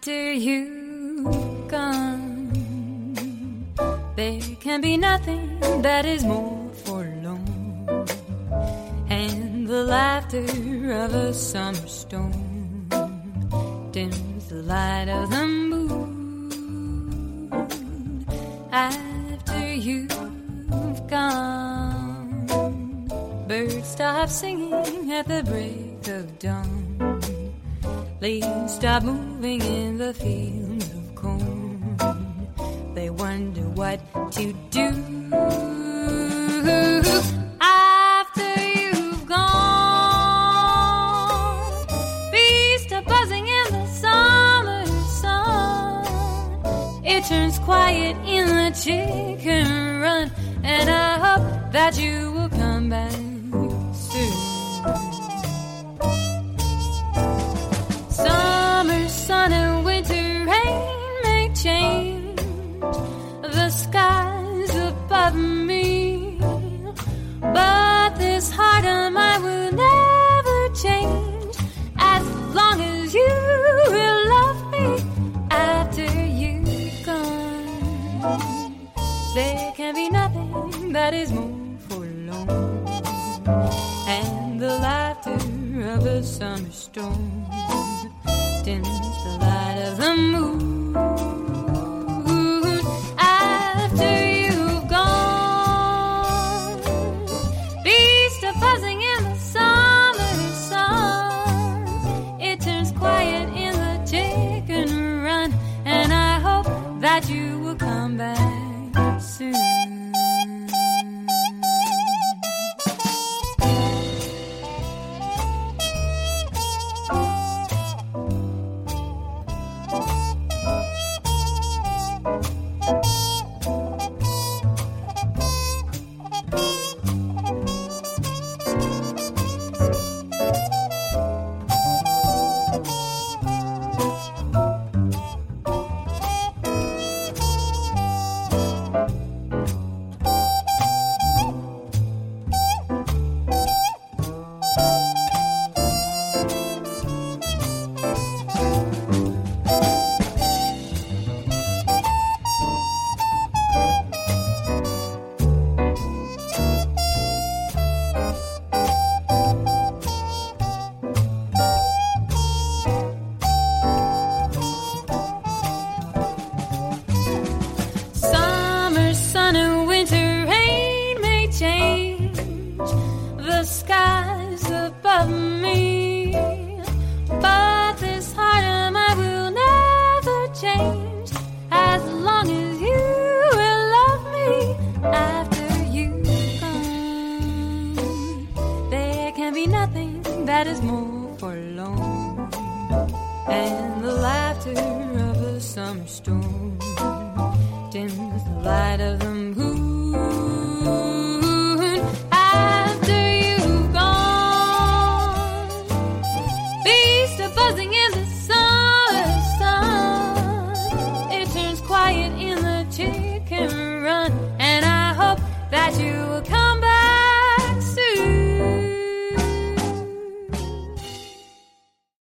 After you've gone, there can be nothing that is more forlorn, and the laughter of a summer storm dims the light of the moon. After you've gone, birds stop singing at the break of dawn. Leaves stop moving in the fields of corn. They wonder what to do after you've gone. Bees stop buzzing in the summer sun. It turns quiet in the chicken run, and I hope that you will come back soon. Summer sun and winter rain may change the skies above me, but this heart of mine will never change as long as you will love me after you're gone. There can be nothing that is more forlorn, and the laughter of a summer storm dims the light of the moon. After you've gone, bees stop buzzing in the summer sun. It turns quiet in the chicken run, and I hope that you will come back soon. That is more forlorn, and the laughter of a summer storm dims the light of the